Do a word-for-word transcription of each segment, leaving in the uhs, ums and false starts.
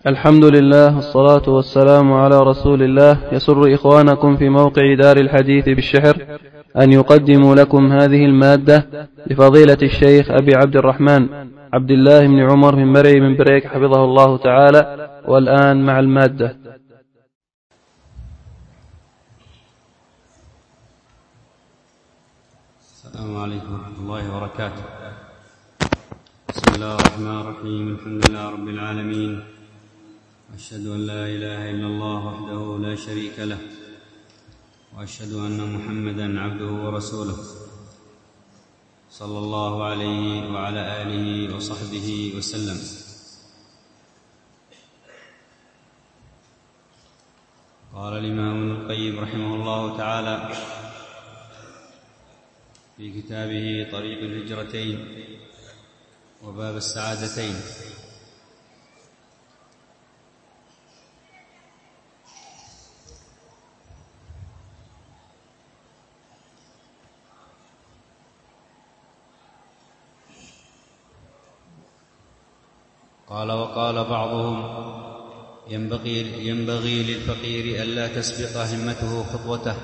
الحمد لله والصلاة والسلام على رسول الله. يسر إخوانكم في موقع دار الحديث بالشحر أن يقدموا لكم هذه المادة لفضيلة الشيخ أبي عبد الرحمن عبد الله بن عمر بن مري من بريك حفظه الله تعالى. والآن مع المادة. السلام عليكم ورحمة الله وبركاته. بسم الله الرحمن الرحيم. الحمد لله رب العالمين، وأشهد أن لا إله إلا الله وحده لا شريك له، وأشهد أن محمدا عبده ورسوله صلى الله عليه وعلى آله وصحبه وسلم. قال الإمام ابن القيم رحمه الله تعالى في كتابه طريق الهجرتين وباب السعادتين: قال: وقال بعضهم: ينبغي, ينبغي للفقير ألا تسبق همته خطوته.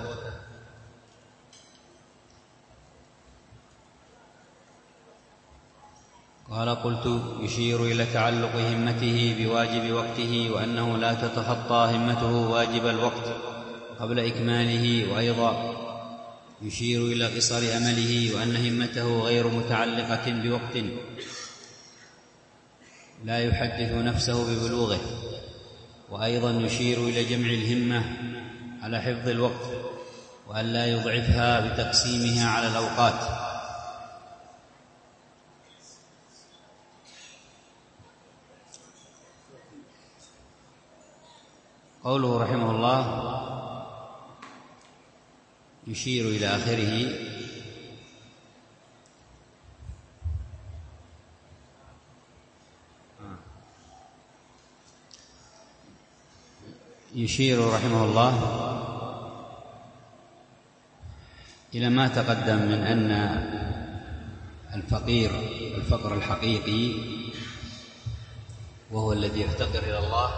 قال: قلت: يشير إلى تعلق همته بواجب وقته، وأنه لا تتخطى همته واجب الوقت قبل إكماله، وأيضا يشير إلى قصر أمله، وأن همته غير متعلقة بوقت لا يحدث نفسه ببلوغه، وأيضا يشير إلى جمع الهمة على حفظ الوقت، وأن لا يضعفها بتقسيمها على الأوقات. قوله رحمه الله يشير إلى آخره: يشير رحمه الله إلى ما تقدم من أن الفقير الفقر الحقيقي وهو الذي يفتقر إلى الله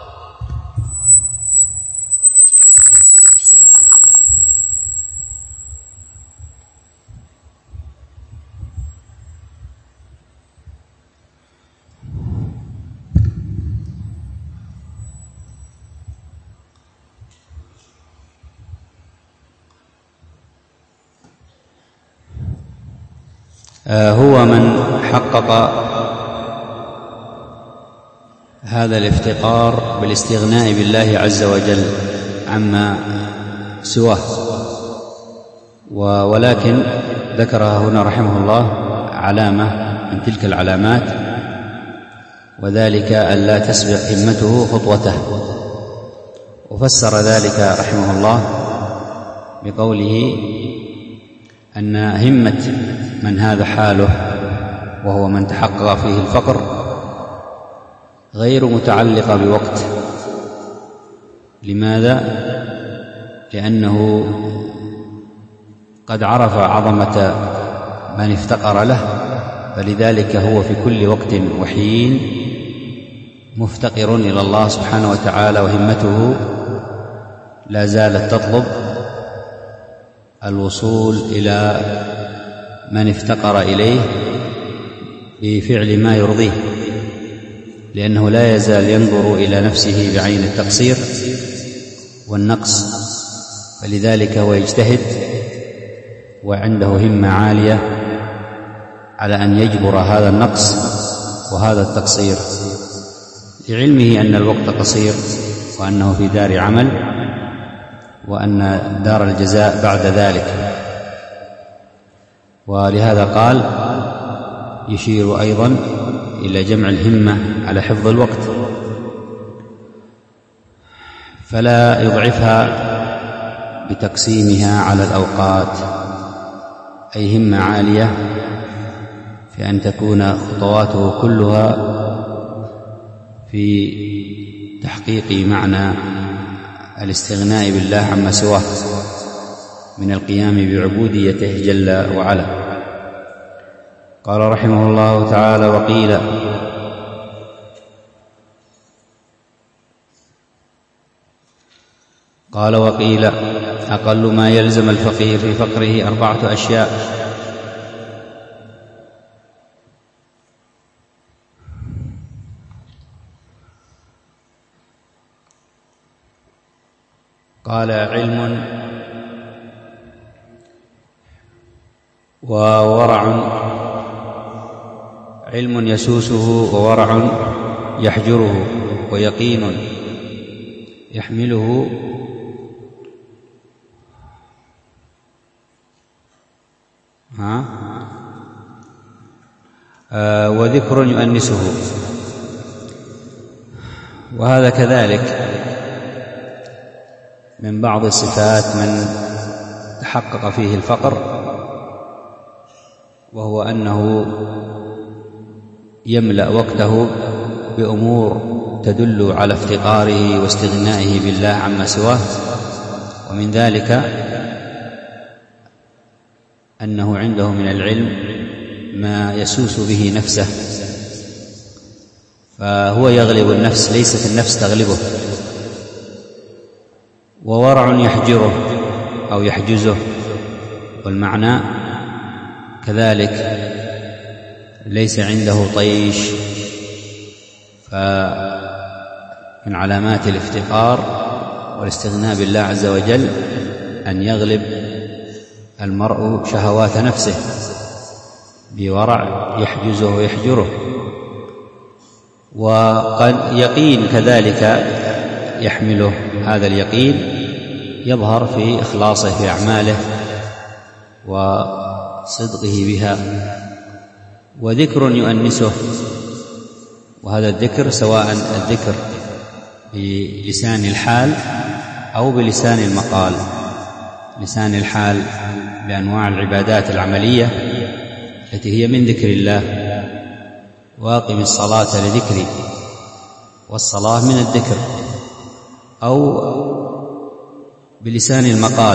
هو من حقق هذا الافتقار بالاستغناء بالله عز وجل عما سواه. ولكن ذكرها هنا رحمه الله علامة من تلك العلامات، وذلك ألا تسبق همته خطوته. وفسر ذلك رحمه الله بقوله أن همة من هذا حاله وهو من تحقق فيه الفقر غير متعلقة بوقت. لماذا؟ لأنه قد عرف عظمة من افتقر له، فلذلك هو في كل وقت وحين مفتقر إلى الله سبحانه وتعالى، وهمته لا زالت تطلب الوصول إلى من افتقر إليه بفعل ما يرضيه، لأنه لا يزال ينظر إلى نفسه بعين التقصير والنقص، فلذلك هو يجتهد وعنده همة عالية على أن يجبر هذا النقص وهذا التقصير، لعلمه أن الوقت قصير، وأنه في دار عمل، وأن دار الجزاء بعد ذلك. ولهذا قال يشير أيضا إلى جمع الهمة على حفظ الوقت، فلا يضعفها بتقسيمها على الأوقات، أي همة عالية في أن تكون خطواته كلها في تحقيق معنى الاستغناء بالله عما سواه من القيام بعبوديته جل وعلا. قال رحمه الله تعالى: وقيل قال: وقيل: أقل ما يلزم الفقير في فقره أربعة أشياء: قال: علم وورع، علم يسوسه وورع يحجره، ويقين يحمله، ها آه وذكر يؤنسه. وهذا كذلك من بعض الصفات من تحقق فيه الفقر، وهو أنه يملأ وقته بأمور تدل على افتقاره واستغنائه بالله عما سواه. ومن ذلك أنه عنده من العلم ما يسوس به نفسه، فهو يغلب النفس، ليست النفس تغلبه. وورع يحجره أو يحجزه، والمعنى كذلك ليس عنده طيش. فمن علامات الافتقار والاستغناء بالله عز وجل أن يغلب المرء شهوات نفسه بورع يحجزه ويحجره. وقد يقين كذلك يحمله، هذا اليقين يظهر في إخلاصه في أعماله وصدقه بها. وذكر يؤنسه، وهذا الذكر سواء الذكر بلسان الحال أو بلسان المقال. لسان الحال بأنواع العبادات العملية التي هي من ذكر الله: واقم الصلاة لذكري، والصلاة من الذكر. أو بلسان المقال،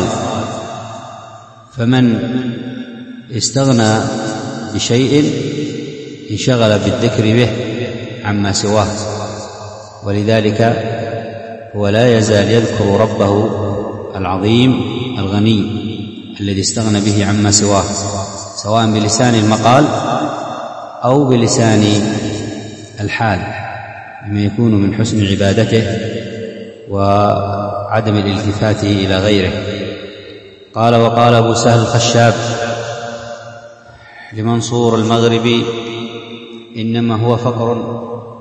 فمن استغنى بشيء انشغل بالذكر به عما سواه، ولذلك هو لا يزال يذكر ربه العظيم الغني الذي استغنى به عما سواه، سواء بلسان المقال أو بلسان الحال، بما يكون من حسن عبادته وعدم الالتفات إلى غيره. قال: وقال أبو سهل الخشاب لمنصور المغربي: إنما هو فقر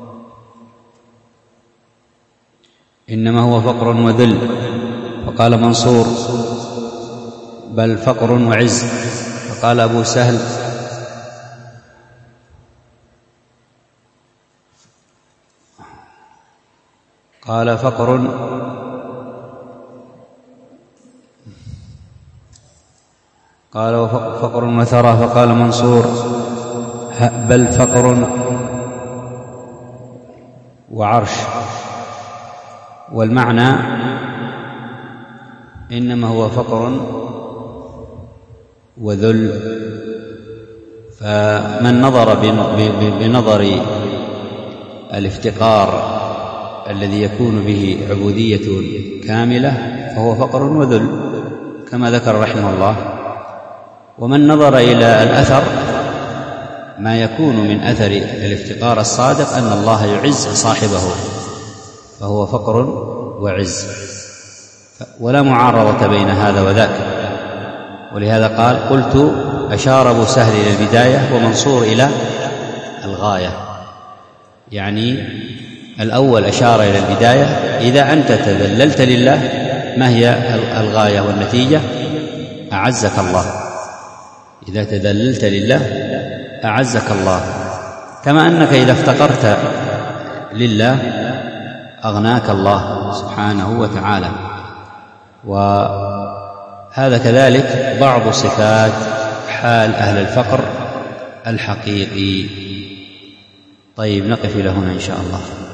إنما هو فقر وذل. فقال منصور: بل فقر وعز. فقال أبو سهل: قال فقر قال فقر وثرى. فقال منصور: بل فقر وعرش. والمعنى إنما هو فقر وذل. فمن نظر بنظر الافتقار الذي يكون به عبودية كاملة فهو فقر وذل كما ذكر رحمه الله. ومن نظر إلى الأثر ما يكون من أثر الافتقار الصادق أن الله يعز صاحبه فهو فقر وعز، ولا معارضة بين هذا وذاك. ولهذا قال: قلت أشار أبو سهل إلى البداية ومنصور إلى الغاية، يعني الأول أشار إلى البداية: إذا أنت تذللت لله ما هي الغاية والنتيجة؟ أعزك الله. إذا تذللت لله أعزك الله، كما أنك إذا افتقرت لله أغناك الله سبحانه وتعالى. وهذا كذلك بعض صفات حال أهل الفقر الحقيقي. طيب، نقف إلى هنا إن شاء الله.